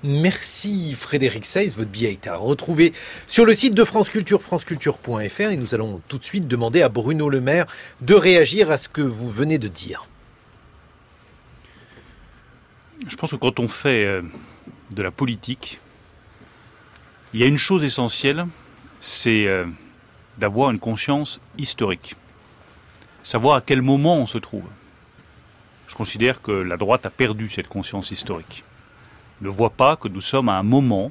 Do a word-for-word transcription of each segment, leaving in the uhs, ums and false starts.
Merci Frédéric Seyss, votre billet est à retrouver sur le site de France Culture, franceculture point f r, et nous allons tout de suite demander à Bruno Le Maire de réagir à ce que vous venez de dire. Je pense que quand on fait de la politique, il y a une chose essentielle, c'est d'avoir une conscience historique. Savoir à quel moment on se trouve. Je considère que la droite a perdu cette conscience historique. Ne voit pas que nous sommes à un moment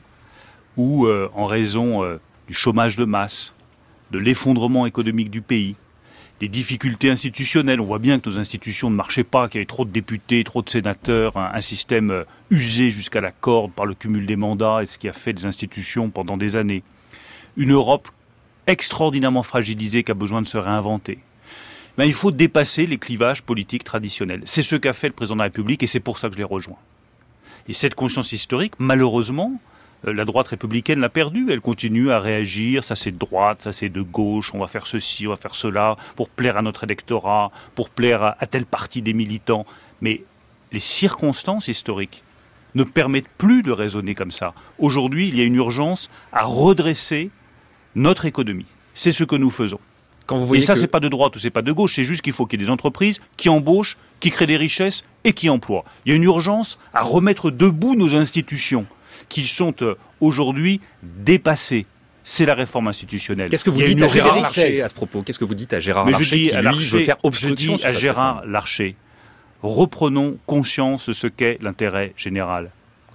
où, euh, en raison euh, du chômage de masse, de l'effondrement économique du pays, des difficultés institutionnelles, on voit bien que nos institutions ne marchaient pas, qu'il y avait trop de députés, trop de sénateurs, un, un système euh, usé jusqu'à la corde par le cumul des mandats et ce qui a fait des institutions pendant des années. Une Europe extraordinairement fragilisée qui a besoin de se réinventer. Ben, il faut dépasser les clivages politiques traditionnels. C'est ce qu'a fait le président de la République et c'est pour ça que je l'ai rejoint. Et cette conscience historique, malheureusement, euh, la droite républicaine l'a perdue. Elle continue à réagir, ça c'est de droite, ça c'est de gauche, on va faire ceci, on va faire cela, pour plaire à notre électorat, pour plaire à, à telle partie des militants. Mais les circonstances historiques ne permettent plus de raisonner comme ça. Aujourd'hui, il y a une urgence à redresser notre économie. C'est ce que nous faisons. Quand vous voyez et ça, que... c'est pas de droite ou c'est pas de gauche, c'est juste qu'il faut qu'il y ait des entreprises qui embauchent, qui créent des richesses et qui emploient. Il y a une urgence à remettre debout nos institutions qui sont euh, aujourd'hui dépassées. C'est la réforme institutionnelle. Qu'est-ce que vous dites à Gérard Larcher à ce propos ? Qu'est-ce que vous dites à Gérard Mais Larcher je dis qui, à lui, Larcher, veut faire obstruction je dis à Gérard réforme. Larcher, reprenons conscience de ce qu'est l'intérêt général.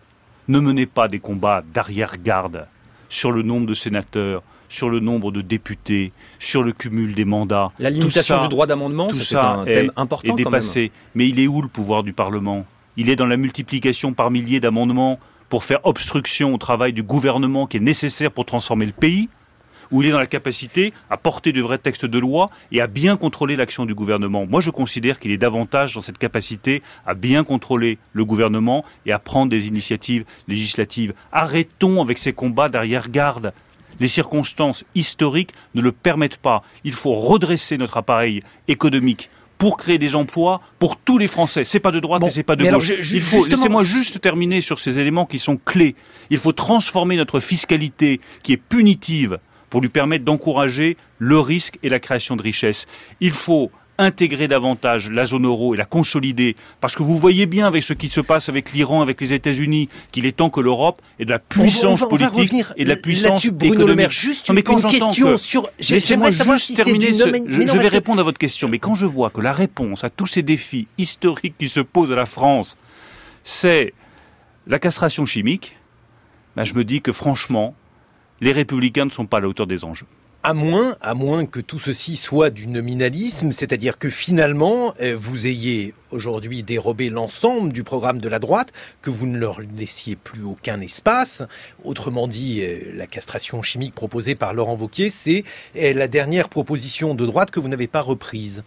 Ne menez pas des combats d'arrière-garde sur le nombre de sénateurs, sur le nombre de députés, sur le cumul des mandats. La limitation ça, du droit d'amendement, ça, c'est un est, thème important est dépassé. Quand même. Mais il est où le pouvoir du Parlement ? Il est dans la multiplication par milliers d'amendements pour faire obstruction au travail du gouvernement qui est nécessaire pour transformer le pays ? Ou il est dans la capacité à porter de vrais textes de loi et à bien contrôler l'action du gouvernement ? Moi, je considère qu'il est davantage dans cette capacité à bien contrôler le gouvernement et à prendre des initiatives législatives. Arrêtons avec ces combats d'arrière-garde. Les circonstances historiques ne le permettent pas. Il faut redresser notre appareil économique pour créer des emplois pour tous les Français. C'est pas de droite bon, et c'est pas de gauche. Alors, je, Il faut, laissez-moi juste terminer sur ces éléments qui sont clés. Il faut transformer notre fiscalité qui est punitive pour lui permettre d'encourager le risque et la création de richesses. Il faut intégrer davantage la zone euro et la consolider, parce que vous voyez bien avec ce qui se passe avec l'Iran, avec les États-Unis, qu'il est temps que l'Europe ait de la puissance on va, on va, politique on et de la puissance Bruno économique. Le Maire, juste non, mais quand une question que, sur... Laissez-moi juste si terminer, ce, mais je, non, je vais que... répondre à votre question, mais quand je vois que la réponse à tous ces défis historiques qui se posent à la France, c'est la castration chimique, ben je me dis que franchement, les Républicains ne sont pas à la hauteur des enjeux. À moins, à moins que tout ceci soit du nominalisme, c'est-à-dire que finalement, euh, vous ayez aujourd'hui dérobé l'ensemble du programme de la droite, que vous ne leur laissiez plus aucun espace. Autrement dit, euh, la castration chimique proposée par Laurent Wauquiez, c'est euh, la dernière proposition de droite que vous n'avez pas reprise.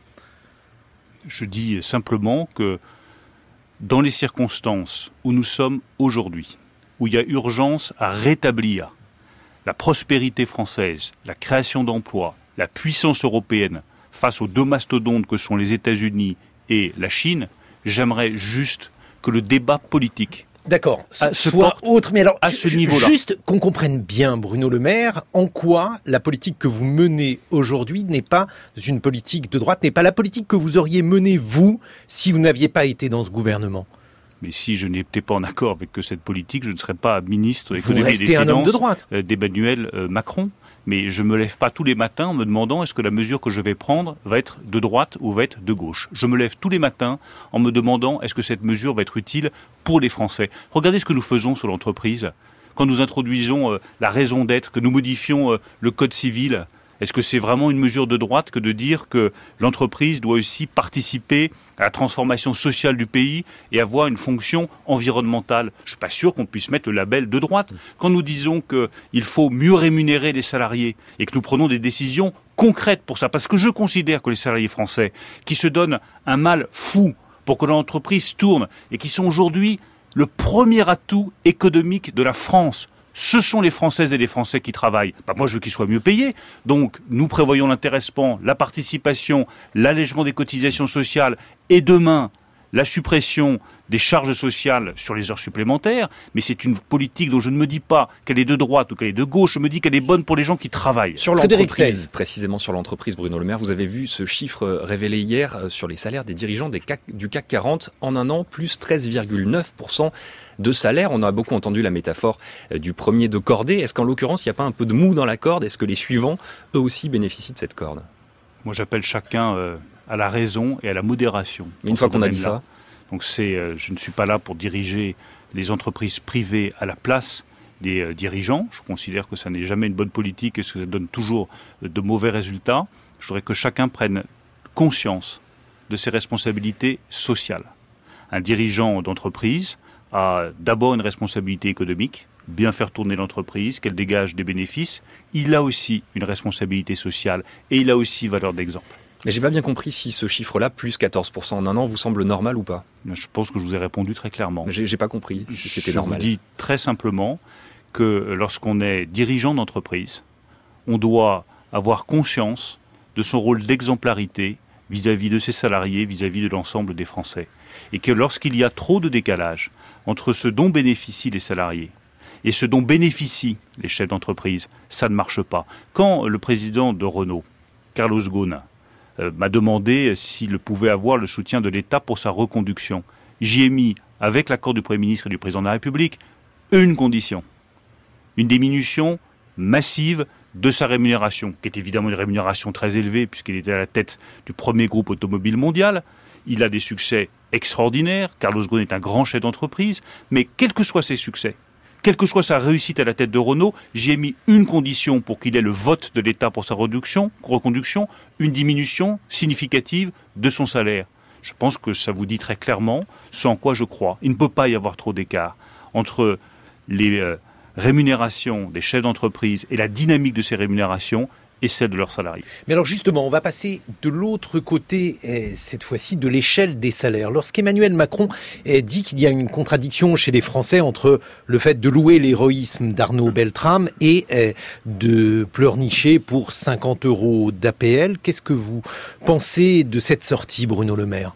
Je dis simplement que dans les circonstances où nous sommes aujourd'hui, où il y a urgence à rétablir la prospérité française, la création d'emplois, la puissance européenne face aux deux mastodontes que sont les États-Unis et la Chine, j'aimerais juste que le débat politique D'accord, à, soit autre. Mais alors, à ce niveau-là. Juste qu'on comprenne bien, Bruno Le Maire, en quoi la politique que vous menez aujourd'hui n'est pas une politique de droite, n'est pas la politique que vous auriez menée, vous, si vous n'aviez pas été dans ce gouvernement. Mais si je n'étais pas en accord avec cette politique, je ne serais pas ministre de Vous l'économie et des restez un homme de droite. d'Emmanuel Macron. Mais je ne me lève pas tous les matins en me demandant est-ce que la mesure que je vais prendre va être de droite ou va être de gauche. Je me lève tous les matins en me demandant est-ce que cette mesure va être utile pour les Français. Regardez ce que nous faisons sur l'entreprise. Quand nous introduisons euh, la raison d'être, que nous modifions euh, le code civil, est-ce que c'est vraiment une mesure de droite que de dire que l'entreprise doit aussi participer à la transformation sociale du pays et avoir une fonction environnementale ? Je ne suis pas sûr qu'on puisse mettre le label de droite. Quand nous disons qu'il faut mieux rémunérer les salariés et que nous prenons des décisions concrètes pour ça, parce que je considère que les salariés français qui se donnent un mal fou pour que l'entreprise tourne et qui sont aujourd'hui le premier atout économique de la France, ce sont les Françaises et les Français qui travaillent. Bah, moi, je veux qu'ils soient mieux payés. Donc, nous prévoyons l'intéressement, la participation, l'allègement des cotisations sociales et demain, la suppression des charges sociales sur les heures supplémentaires, mais c'est une politique dont je ne me dis pas qu'elle est de droite ou qu'elle est de gauche, je me dis qu'elle est bonne pour les gens qui travaillent. Sur l'entreprise, précisément sur l'entreprise, Bruno Le Maire, vous avez vu ce chiffre révélé hier sur les salaires des dirigeants des C A C, du C A C quarante en un an, plus treize virgule neuf pour cent de salaire. On a beaucoup entendu la métaphore du premier de cordée. Est-ce qu'en l'occurrence, il n'y a pas un peu de mou dans la corde? Est-ce que les suivants, eux aussi, bénéficient de cette corde? Moi, j'appelle chacun euh, à la raison et à la modération. Mais une fois qu'on a dit ça, donc c'est, euh, je ne suis pas là pour diriger les entreprises privées à la place des euh, dirigeants. Je considère que ça n'est jamais une bonne politique et que ça donne toujours de mauvais résultats. Je voudrais que chacun prenne conscience de ses responsabilités sociales. Un dirigeant d'entreprise a d'abord une responsabilité économique, bien faire tourner l'entreprise, qu'elle dégage des bénéfices. Il a aussi une responsabilité sociale et il a aussi valeur d'exemple. Mais j'ai pas bien compris si ce chiffre-là, plus quatorze pour cent en un an, vous semble normal ou pas? Je pense que je vous ai répondu très clairement. J'ai, j'ai pas compris si c'était je normal. Je vous dis très simplement que lorsqu'on est dirigeant d'entreprise, on doit avoir conscience de son rôle d'exemplarité vis-à-vis de ses salariés, vis-à-vis de l'ensemble des Français. Et que lorsqu'il y a trop de décalage entre ce dont bénéficient les salariés et ce dont bénéficient les chefs d'entreprise, ça ne marche pas. Quand le président de Renault, Carlos Ghosn, euh, m'a demandé s'il pouvait avoir le soutien de l'État pour sa reconduction, j'y ai mis, avec l'accord du Premier ministre et du Président de la République, une condition. Une diminution massive de sa rémunération, qui est évidemment une rémunération très élevée, puisqu'il était à la tête du premier groupe automobile mondial. Il a des succès extraordinaires. Carlos Ghosn est un grand chef d'entreprise. Mais quels que soient ses succès, quelle que soit sa réussite à la tête de Renault, j'ai mis une condition pour qu'il ait le vote de l'État pour sa reconduction, reconduction, une diminution significative de son salaire. Je pense que ça vous dit très clairement ce en quoi je crois. Il ne peut pas y avoir trop d'écart entre les euh, rémunérations des chefs d'entreprise et la dynamique de ces rémunérations et celle de leurs salariés. Mais alors justement, on va passer de l'autre côté, eh, cette fois-ci, de l'échelle des salaires. Lorsqu'Emmanuel Macron eh, dit qu'il y a une contradiction chez les Français entre le fait de louer l'héroïsme d'Arnaud Beltrame et eh, de pleurnicher pour cinquante euros d'A P L, qu'est-ce que vous pensez de cette sortie, Bruno Le Maire?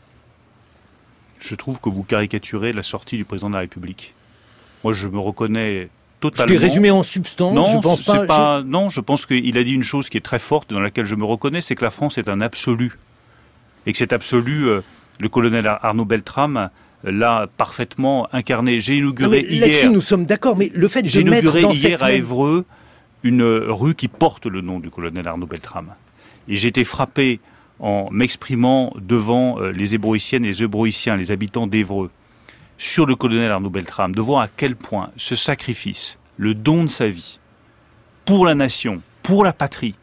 Je trouve que vous caricaturez la sortie du président de la République. Moi, je me reconnais totalement. Je l'ai résumé en substance, non, je pense pas, pas je... Non, je pense qu'il a dit une chose qui est très forte, dans laquelle je me reconnais, c'est que la France est un absolu. Et que cet absolu, euh, le colonel Arnaud Beltrame l'a parfaitement incarné. J'ai inauguré non, hier... Là-dessus, nous sommes d'accord, mais le fait de j'ai mettre dans inauguré hier cette à même... Évreux une rue qui porte le nom du colonel Arnaud Beltrame. Et j'ai été frappé en m'exprimant devant euh, les Ébroïciennes et les Ébroïciens, les habitants d'Évreux, sur le colonel Arnaud Beltrame, de voir à quel point ce sacrifice, le don de sa vie, pour la nation, pour la patrie,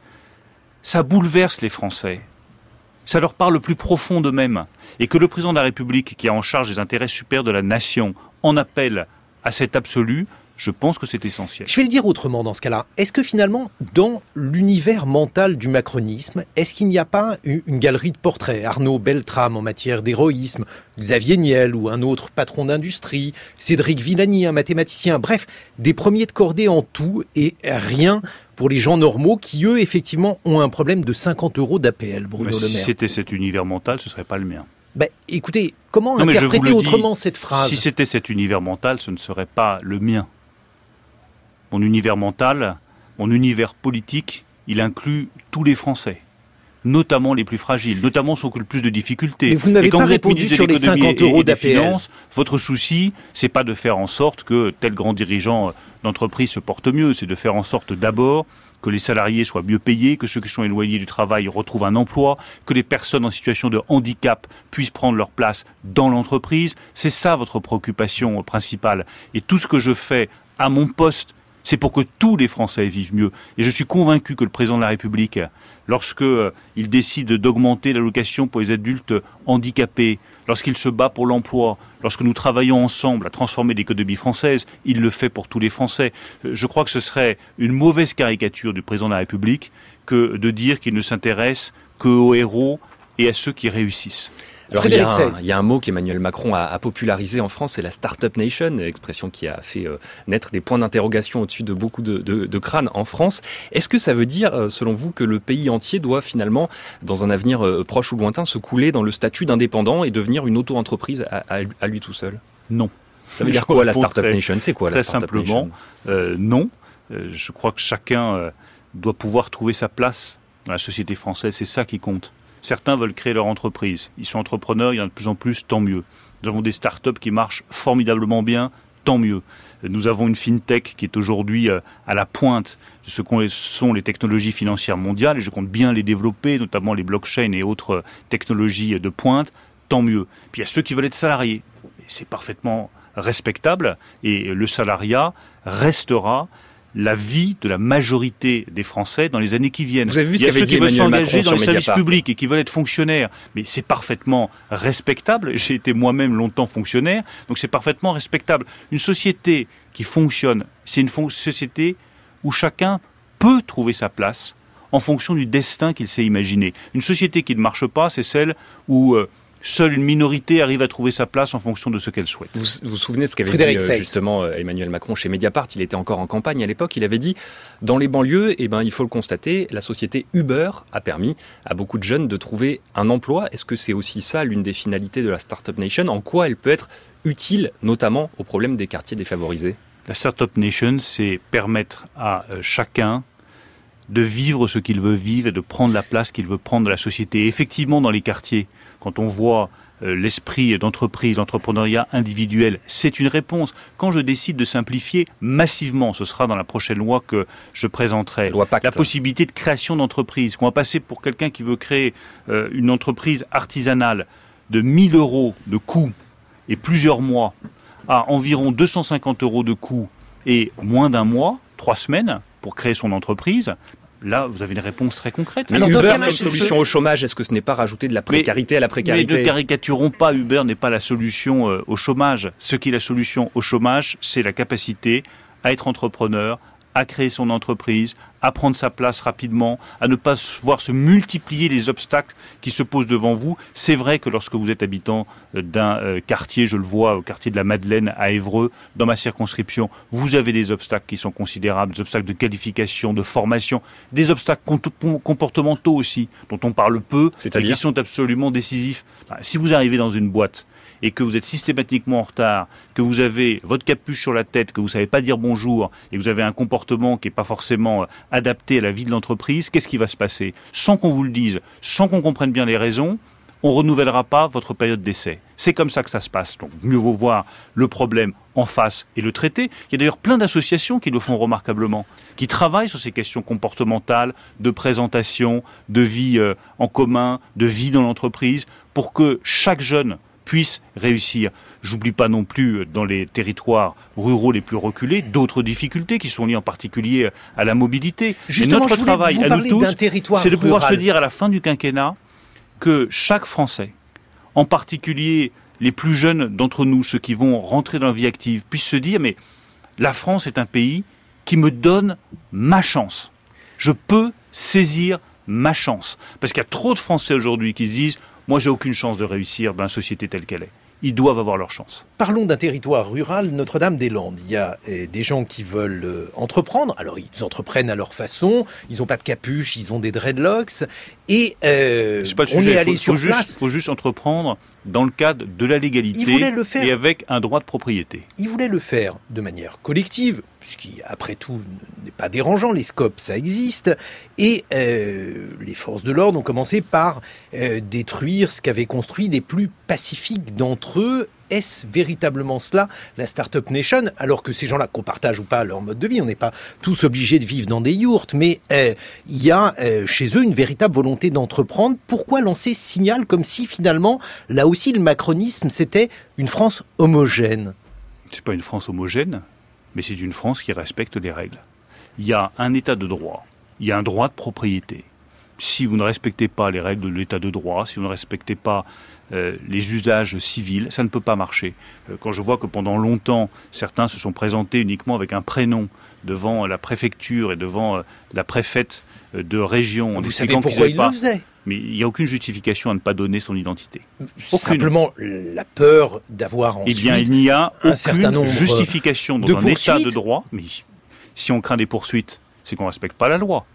ça bouleverse les Français. Ça leur parle le plus profond d'eux-mêmes. Et que le président de la République, qui a en charge des intérêts supérieurs de la nation, en appelle à cet absolu, je pense que c'est essentiel. Je vais le dire autrement dans ce cas-là. Est-ce que finalement, dans l'univers mental du macronisme, est-ce qu'il n'y a pas une galerie de portraits? Arnaud Beltrame en matière d'héroïsme, Xavier Niel ou un autre patron d'industrie, Cédric Villani, un mathématicien, bref, des premiers de cordée en tout et rien pour les gens normaux qui, eux, effectivement, ont un problème de cinquante euros d'A P L, Bruno Le Maire. Si c'était cet univers mental, ce ne serait pas le mien. Ben, écoutez, comment non, interpréter autrement dis, cette phrase? Si c'était cet univers mental, ce ne serait pas le mien. Mon univers mental, mon univers politique, il inclut tous les Français, notamment les plus fragiles, notamment ceux qui ont le plus de difficultés. Mais vous n'avez pas répondu sur les cinquante euros d'A P L. Votre souci, c'est pas de faire en sorte que tel grand dirigeant d'entreprise se porte mieux, c'est de faire en sorte d'abord que les salariés soient mieux payés, que ceux qui sont éloignés du travail retrouvent un emploi, que les personnes en situation de handicap puissent prendre leur place dans l'entreprise. C'est ça votre préoccupation principale. Et tout ce que je fais à mon poste, c'est pour que tous les Français vivent mieux. Et je suis convaincu que le président de la République, lorsque euh, il décide d'augmenter l'allocation pour les adultes handicapés, lorsqu'il se bat pour l'emploi, lorsque nous travaillons ensemble à transformer l'économie française, il le fait pour tous les Français. Je crois que ce serait une mauvaise caricature du président de la République que de dire qu'il ne s'intéresse qu'aux héros et à ceux qui réussissent. Alors, il y, a un, il y a un mot qu'Emmanuel Macron a, a popularisé en France, c'est la Startup Nation, expression qui a fait euh, naître des points d'interrogation au-dessus de beaucoup de, de, de crânes en France. Est-ce que ça veut dire, euh, selon vous, que le pays entier doit finalement, dans un avenir euh, proche ou lointain, se couler dans le statut d'indépendant et devenir une auto-entreprise à, à, à lui tout seul ? Non. Ça veut dire quoi la Startup très, Nation ? C'est quoi la Startup Nation ? Très simplement, euh, non. Euh, je crois que chacun euh, doit pouvoir trouver sa place dans la société française, c'est ça qui compte. Certains veulent créer leur entreprise. Ils sont entrepreneurs, il y en a de plus en plus, tant mieux. Nous avons des startups qui marchent formidablement bien, tant mieux. Nous avons une fintech qui est aujourd'hui à la pointe de ce que sont les technologies financières mondiales, et je compte bien les développer, notamment les blockchains et autres technologies de pointe, tant mieux. Puis il y a ceux qui veulent être salariés. Et c'est parfaitement respectable, et le salariat restera la vie de la majorité des Français dans les années qui viennent. Vous avez vu ce Il y a ceux qui veulent s'engager dans les services Mediapart. publics et qui veulent être fonctionnaires. Mais c'est parfaitement respectable. J'ai été moi-même longtemps fonctionnaire, donc c'est parfaitement respectable. Une société qui fonctionne, c'est une fon- société où chacun peut trouver sa place en fonction du destin qu'il s'est imaginé. Une société qui ne marche pas, c'est celle où... Euh, seule une minorité arrive à trouver sa place en fonction de ce qu'elle souhaite. Vous vous, vous souvenez de ce qu'avait Frédéric dit euh, justement euh, Emmanuel Macron chez Mediapart ? Il était encore en campagne à l'époque. Il avait dit, dans les banlieues, eh ben, il faut le constater, la société Uber a permis à beaucoup de jeunes de trouver un emploi. Est-ce que c'est aussi ça l'une des finalités de la Startup Nation ? En quoi elle peut être utile, notamment au problème des quartiers défavorisés ? La Startup Nation, c'est permettre à euh, chacun de vivre ce qu'il veut vivre et de prendre la place qu'il veut prendre dans la société. Et effectivement, dans les quartiers, quand on voit euh, l'esprit d'entreprise, l'entrepreneuriat individuel, c'est une réponse. Quand je décide de simplifier massivement, ce sera dans la prochaine loi que je présenterai, loi Pacte. La possibilité de création d'entreprise, qu'on va passer pour quelqu'un qui veut créer euh, une entreprise artisanale de mille euros de coût et plusieurs mois à environ deux cent cinquante euros de coût et moins d'un mois, trois semaines, pour créer son entreprise. Là, vous avez une réponse très concrète. Mais Alors, Uber comme solution au chômage, est-ce que ce n'est pas rajouter de la précarité mais, à la précarité ? Mais ne caricaturons pas, Uber n'est pas la solution euh, au chômage. Ce qui est la solution au chômage, c'est la capacité à être entrepreneur, à créer son entreprise, à prendre sa place rapidement, à ne pas voir se multiplier les obstacles qui se posent devant vous. C'est vrai que lorsque vous êtes habitant d'un euh, quartier, je le vois au quartier de la Madeleine à Évreux, dans ma circonscription, vous avez des obstacles qui sont considérables, des obstacles de qualification, de formation, des obstacles comportementaux aussi, dont on parle peu, et qui sont absolument décisifs. Si vous arrivez dans une boîte et que vous êtes systématiquement en retard, que vous avez votre capuche sur la tête, que vous ne savez pas dire bonjour, et que vous avez un comportement qui n'est pas forcément adapté à la vie de l'entreprise, qu'est-ce qui va se passer ? Sans qu'on vous le dise, sans qu'on comprenne bien les raisons, on ne renouvellera pas votre période d'essai. C'est comme ça que ça se passe. Donc mieux vaut voir le problème en face et le traiter. Il y a d'ailleurs plein d'associations qui le font remarquablement, qui travaillent sur ces questions comportementales, de présentation, de vie euh, en commun, de vie dans l'entreprise, pour que chaque jeune puisse réussir. J'oublie pas non plus, dans les territoires ruraux les plus reculés, d'autres difficultés qui sont liées en particulier à la mobilité. Justement, et notre je travail à nous tous, c'est de pouvoir rural. se dire à la fin du quinquennat que chaque Français, en particulier les plus jeunes d'entre nous, ceux qui vont rentrer dans la vie active, puissent se dire, mais la France est un pays qui me donne ma chance. Je peux saisir ma chance. Parce qu'il y a trop de Français aujourd'hui qui se disent, moi, j'ai aucune chance de réussir dans la société telle qu'elle est. Ils doivent avoir leur chance. Parlons d'un territoire rural, Notre-Dame-des-Landes. Il y a euh, des gens qui veulent euh, entreprendre. Alors, ils entreprennent à leur façon. Ils n'ont pas de capuche, ils ont des dreadlocks. Et euh, C'est pas le on sujet. est allé faut, sur faut place. Il faut juste entreprendre dans le cadre de la légalité Ils voulaient le faire. et avec un droit de propriété. Ils voulaient le faire de manière collective, ce qui, après tout, n'est pas dérangeant. Les scopes, ça existe. Et euh, les forces de l'ordre ont commencé par euh, détruire ce qu'avaient construit les plus pacifiques d'entre eux. Est-ce véritablement cela, la Startup Nation ? Alors que ces gens-là, qu'on partage ou pas leur mode de vie, on n'est pas tous obligés de vivre dans des yourtes, mais euh, il y a euh, chez eux une véritable volonté d'entreprendre. Pourquoi lancer ce signal comme si finalement, là aussi, le macronisme, c'était une France homogène ? C'est pas une France homogène, mais c'est une France qui respecte les règles. Il y a un état de droit, il y a un droit de propriété. si vous ne respectez pas les règles de l'état de droit, si vous ne respectez pas euh, les usages civils, ça ne peut pas marcher. Euh, quand je vois que pendant longtemps, certains se sont présentés uniquement avec un prénom devant la préfecture et devant euh, la préfète euh, de région... Vous savez pourquoi ils pas... le faisaient ? Mais il n'y a aucune justification à ne pas donner son identité. Aucune. Simplement la peur d'avoir ensuite... Eh bien, il n'y a un certain nombre aucune justification dans de un poursuites. état de droit. Mais si on craint des poursuites, c'est qu'on ne respecte pas la loi.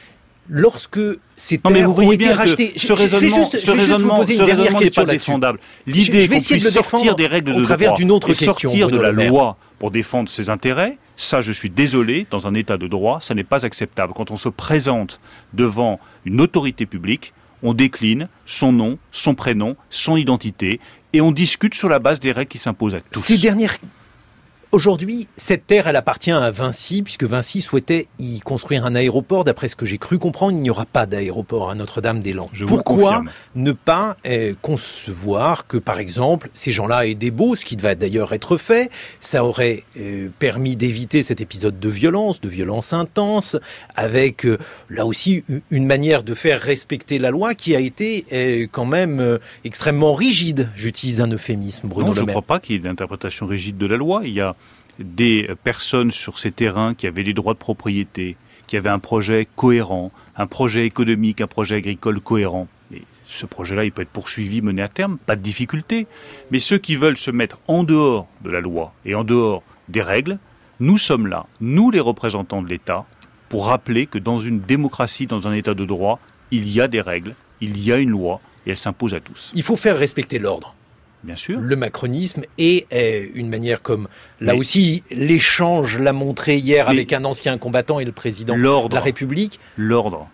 Lorsque ces terres non, mais vous voyez ont été bien rachetées... Que ce raisonnement, ce raisonnement, ce raisonnement n'est pas défendable. L'idée qu'on puisse sortir des règles de droit d'une autre et question, sortir de la Bruno loi pour défendre ses intérêts, ça, je suis désolé, dans un état de droit, ça n'est pas acceptable. Quand on se présente devant une autorité publique, on décline son nom, son prénom, son identité, et on discute sur la base des règles qui s'imposent à tous. Ces dernières... Aujourd'hui, cette terre, elle appartient à Vinci, puisque Vinci souhaitait y construire un aéroport. D'après ce que j'ai cru comprendre, il n'y aura pas d'aéroport à Notre-Dame-des-Landes. Je vous Pourquoi confirme. ne pas euh, concevoir que, par exemple, ces gens-là aient des baux, ce qui va d'ailleurs être fait. Ça aurait euh, permis d'éviter cet épisode de violence, de violence intense, avec, euh, là aussi, une manière de faire respecter la loi qui a été euh, quand même euh, extrêmement rigide. J'utilise un euphémisme, Bruno Non, je Le ne Maire. crois pas qu'il y ait une interprétation rigide de la loi. Il y a des personnes sur ces terrains qui avaient des droits de propriété, qui avaient un projet cohérent, un projet économique, un projet agricole cohérent. Et ce projet-là, il peut être poursuivi, mené à terme, pas de difficulté. Mais ceux qui veulent se mettre en dehors de la loi et en dehors des règles, nous sommes là, nous les représentants de l'État, pour rappeler que dans une démocratie, dans un État de droit, il y a des règles, il y a une loi, et elle s'impose à tous. Il faut faire respecter l'ordre. Bien sûr. Le macronisme est euh, une manière comme, là Mais aussi, l'échange l'a montré hier Mais avec un ancien combattant et le président de la République. L'ordre,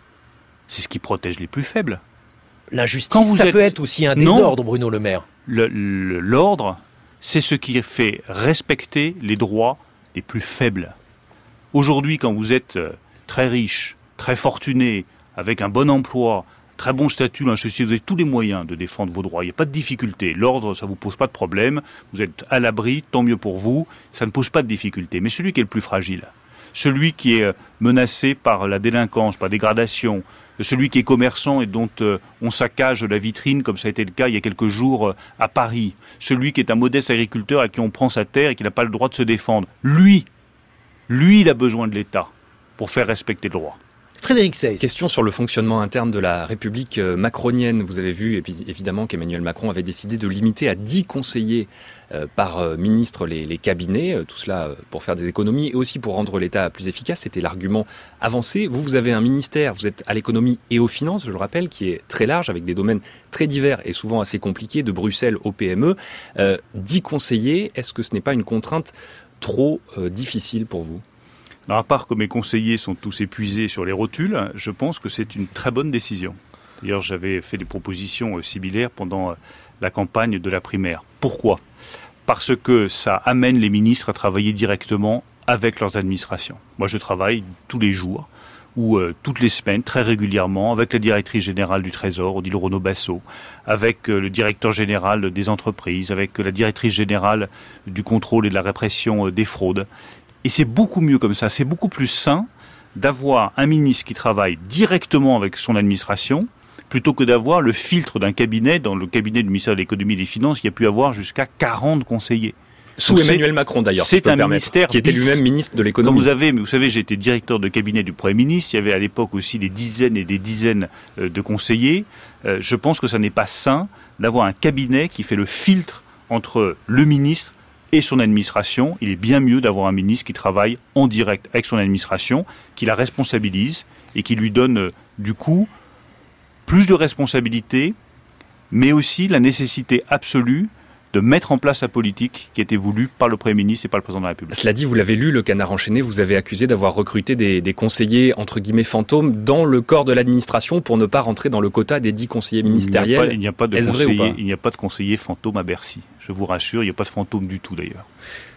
c'est ce qui protège les plus faibles. L'injustice, ça êtes... peut être aussi un désordre, non, Bruno Le Maire. Le, le, l'ordre, c'est ce qui fait respecter les droits des plus faibles. Aujourd'hui, quand vous êtes très riche, très fortuné, avec un bon emploi, très bon statut, là, vous avez tous les moyens de défendre vos droits. Il n'y a pas de difficulté. L'ordre, ça ne vous pose pas de problème. Vous êtes à l'abri, tant mieux pour vous. Ça ne pose pas de difficulté. Mais celui qui est le plus fragile, celui qui est menacé par la délinquance, par la dégradation, celui qui est commerçant et dont euh, on saccage la vitrine, comme ça a été le cas il y a quelques jours euh, à Paris, celui qui est un modeste agriculteur à qui on prend sa terre et qui n'a pas le droit de se défendre, lui, lui, il a besoin de l'État pour faire respecter le droit. Frédéric Seyss. Question sur le fonctionnement interne de la République macronienne. Vous avez vu évidemment qu'Emmanuel Macron avait décidé de limiter à dix conseillers euh, par euh, ministre les, les cabinets. Euh, tout cela euh, pour faire des économies et aussi pour rendre l'État plus efficace. C'était l'argument avancé. Vous, vous avez un ministère, vous êtes à l'économie et aux finances, je le rappelle, qui est très large avec des domaines très divers et souvent assez compliqués, de Bruxelles aux P M E. Euh, dix conseillers, est-ce que ce n'est pas une contrainte trop euh, difficile pour vous ? Alors, à part que mes conseillers sont tous épuisés sur les rotules, je pense que c'est une très bonne décision. D'ailleurs, j'avais fait des propositions similaires pendant la campagne de la primaire. Pourquoi ? Parce que ça amène les ministres à travailler directement avec leurs administrations. Moi, je travaille tous les jours ou euh, toutes les semaines, très régulièrement, avec la directrice générale du Trésor, Odile Renaud-Bassot, avec euh, le directeur général des entreprises, avec euh, la directrice générale du contrôle et de la répression euh, des fraudes. Et c'est beaucoup mieux comme ça, c'est beaucoup plus sain d'avoir un ministre qui travaille directement avec son administration plutôt que d'avoir le filtre d'un cabinet, dans le cabinet du ministère de l'économie et des finances, qui a pu avoir jusqu'à quarante conseillers. Sous Donc Emmanuel Macron d'ailleurs, c'est si je peux un me permettre, ministère qui était bis. lui-même ministre de l'économie. Comme vous avez, mais vous savez, j'étais directeur de cabinet du Premier ministre, il y avait à l'époque aussi des dizaines et des dizaines de conseillers. Euh, je pense que ça n'est pas sain d'avoir un cabinet qui fait le filtre entre le ministre et son administration. Il est bien mieux d'avoir un ministre qui travaille en direct avec son administration, qui la responsabilise et qui lui donne euh, du coup plus de responsabilités, mais aussi la nécessité absolue de mettre en place la politique qui a été voulue par le Premier ministre et par le Président de la République. Cela dit, vous l'avez lu, le Canard enchaîné, vous avez accusé d'avoir recruté des, des conseillers, entre guillemets, fantômes dans le corps de l'administration pour ne pas rentrer dans le quota des dix conseillers ministériels. Il n'y a pas, il n'y a pas de Est-ce vrai ou pas ? Il n'y a pas de conseillers fantômes à Bercy. Je vous rassure, il n'y a pas de fantômes du tout d'ailleurs.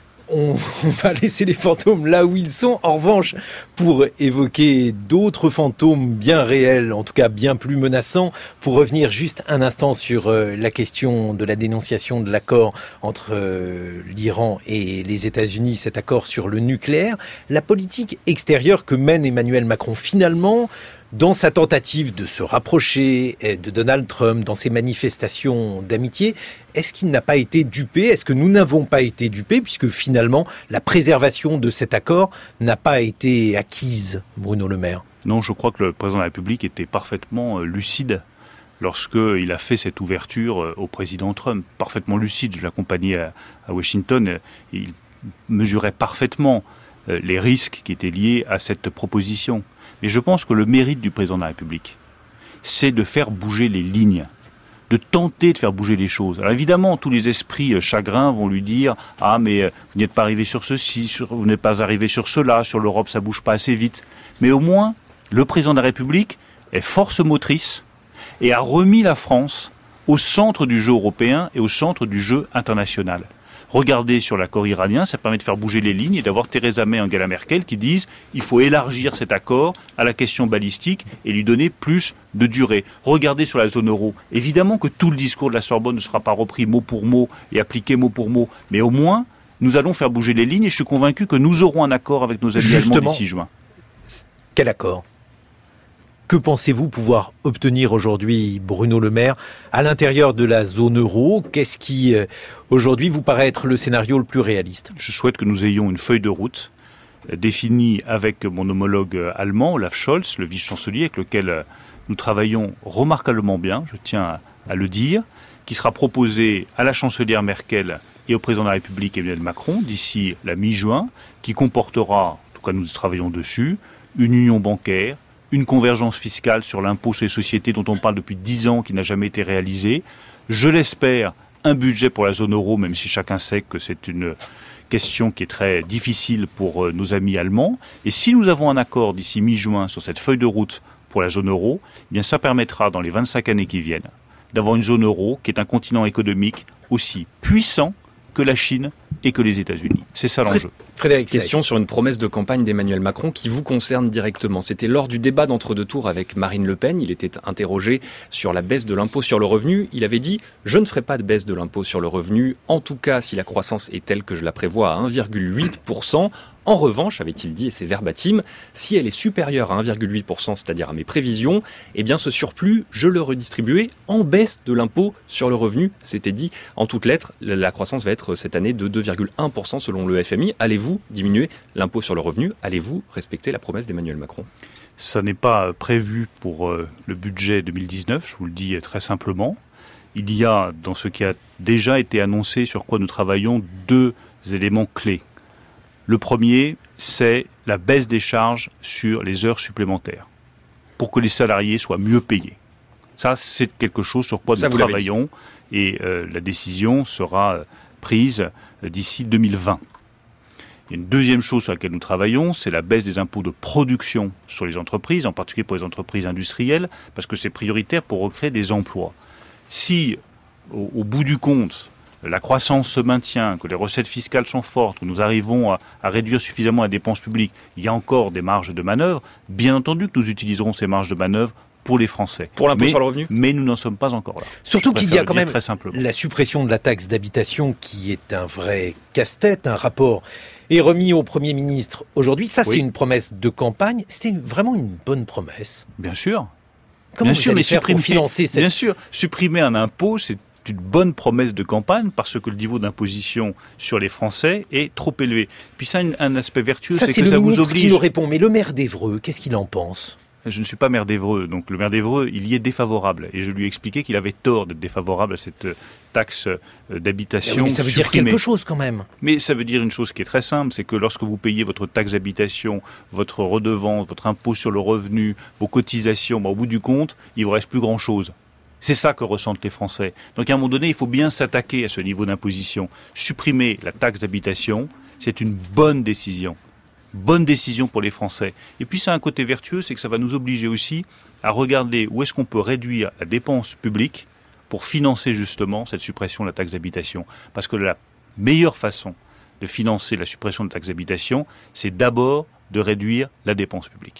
On va laisser les fantômes là où ils sont. En revanche, pour évoquer d'autres fantômes bien réels, en tout cas bien plus menaçants, pour revenir juste un instant sur euh, la question de la dénonciation de l'accord entre euh, l'Iran et les États-Unis, cet accord sur le nucléaire, la politique extérieure que mène Emmanuel Macron finalement dans sa tentative de se rapprocher de Donald Trump, dans ses manifestations d'amitié, est-ce qu'il n'a pas été dupé? Est-ce que nous n'avons pas été dupés, puisque finalement, la préservation de cet accord n'a pas été acquise, Bruno Le Maire? Non, je crois que le président de la République était parfaitement lucide lorsqu'il a fait cette ouverture au président Trump. Parfaitement lucide, je l'accompagnais à, à Washington. Il mesurait parfaitement les risques qui étaient liés à cette proposition. Mais je pense que le mérite du président de la République, c'est de faire bouger les lignes, de tenter de faire bouger les choses. Alors évidemment, tous les esprits chagrins vont lui dire « Ah, mais vous n'êtes pas arrivé sur ceci, sur, vous n'êtes pas arrivé sur cela, sur l'Europe, ça bouge pas assez vite. » Mais au moins, le président de la République est force motrice et a remis la France au centre du jeu européen et au centre du jeu international. Regardez sur l'accord iranien, ça permet de faire bouger les lignes et d'avoir Theresa May et Angela Merkel qui disent il faut élargir cet accord à la question balistique et lui donner plus de durée. Regardez sur la zone euro. Évidemment que tout le discours de la Sorbonne ne sera pas repris mot pour mot et appliqué mot pour mot, mais au moins nous allons faire bouger les lignes et je suis convaincu que nous aurons un accord avec nos amis Justement, allemands d'ici juin. Quel accord ? Que pensez-vous pouvoir obtenir aujourd'hui, Bruno Le Maire, à l'intérieur de la zone euro? Qu'est-ce qui, euh, aujourd'hui, vous paraît être le scénario le plus réaliste? Je souhaite que nous ayons une feuille de route euh, définie avec mon homologue euh, allemand, Olaf Scholz, le vice-chancelier, avec lequel euh, nous travaillons remarquablement bien, je tiens à, à le dire, qui sera proposée à la chancelière Merkel et au président de la République, Emmanuel Macron, d'ici la mi-juin, qui comportera, en tout cas nous travaillons dessus, une union bancaire, une convergence fiscale sur l'impôt sur les sociétés dont on parle depuis dix ans, qui n'a jamais été réalisée. Je l'espère, un budget pour la zone euro, même si chacun sait que c'est une question qui est très difficile pour nos amis allemands. Et si nous avons un accord d'ici mi-juin sur cette feuille de route pour la zone euro, eh bien ça permettra dans les vingt-cinq années qui viennent d'avoir une zone euro qui est un continent économique aussi puissant que la Chine et que les États-Unis. C'est ça l'enjeu. Frédéric, question sur une promesse de campagne d'Emmanuel Macron qui vous concerne directement. C'était lors du débat d'entre-deux tours avec Marine Le Pen. Il était interrogé sur la baisse de l'impôt sur le revenu. Il avait dit « Je ne ferai pas de baisse de l'impôt sur le revenu, en tout cas si la croissance est telle que je la prévois à un virgule huit pour cent. En revanche, avait-il dit, et c'est verbatim, si elle est supérieure à un virgule huit pour cent, c'est-à-dire à mes prévisions, eh bien ce surplus, je le redistribuerai en baisse de l'impôt sur le revenu. » C'était dit en toutes lettres. La croissance va être cette année de deux virgule un pour cent selon le F M I. Allez-vous diminuer l'impôt sur le revenu? Allez-vous respecter la promesse d'Emmanuel Macron? Ça n'est pas prévu pour le budget deux mille dix-neuf, je vous le dis très simplement. Il y a, dans ce qui a déjà été annoncé, sur quoi nous travaillons, deux éléments clés. Le premier, c'est la baisse des charges sur les heures supplémentaires, pour que les salariés soient mieux payés. Ça, c'est quelque chose sur quoi nous travaillons, et euh, la décision sera prise d'ici deux mille vingt. Il y a une deuxième chose sur laquelle nous travaillons, c'est la baisse des impôts de production sur les entreprises, en particulier pour les entreprises industrielles, parce que c'est prioritaire pour recréer des emplois. Si, au, au bout du compte, la croissance se maintient, que les recettes fiscales sont fortes, que nous arrivons à, à réduire suffisamment la dépense publique, il y a encore des marges de manœuvre. Bien entendu que nous utiliserons ces marges de manœuvre pour les Français. Pour l'impôt sur le revenu ? Mais nous n'en sommes pas encore là. Surtout qu'il y a quand même la suppression de la taxe d'habitation qui est un vrai casse-tête. Un rapport est remis au Premier ministre aujourd'hui. Ça, oui. C'est une promesse de campagne. C'était vraiment une bonne promesse. Bien sûr. Comment bien vous sûr, allez mais faire pour financer cette... Bien sûr, supprimer un impôt, c'est une bonne promesse de campagne parce que le niveau d'imposition sur les Français est trop élevé. Puis ça a un, un aspect vertueux, ça, c'est, c'est que ça vous oblige. Ça, c'est le ministre qui nous répond. Mais le maire d'Évreux, qu'est-ce qu'il en pense ? Je ne suis pas maire d'Évreux, donc le maire d'Évreux, il y est défavorable. Et je lui ai expliqué qu'il avait tort d'être défavorable à cette taxe d'habitation. Oui, mais ça veut supprimée. dire quelque chose quand même. Mais ça veut dire une chose qui est très simple, c'est que lorsque vous payez votre taxe d'habitation, votre redevance, votre impôt sur le revenu, vos cotisations, bah, au bout du compte, il ne vous reste plus grand-chose. C'est ça que ressentent les Français. Donc à un moment donné, il faut bien s'attaquer à ce niveau d'imposition. Supprimer la taxe d'habitation, c'est une bonne décision. Bonne décision pour les Français. Et puis ça a un côté vertueux, c'est que ça va nous obliger aussi à regarder où est-ce qu'on peut réduire la dépense publique pour financer justement cette suppression de la taxe d'habitation. Parce que la meilleure façon de financer la suppression de la taxe d'habitation, c'est d'abord de réduire la dépense publique.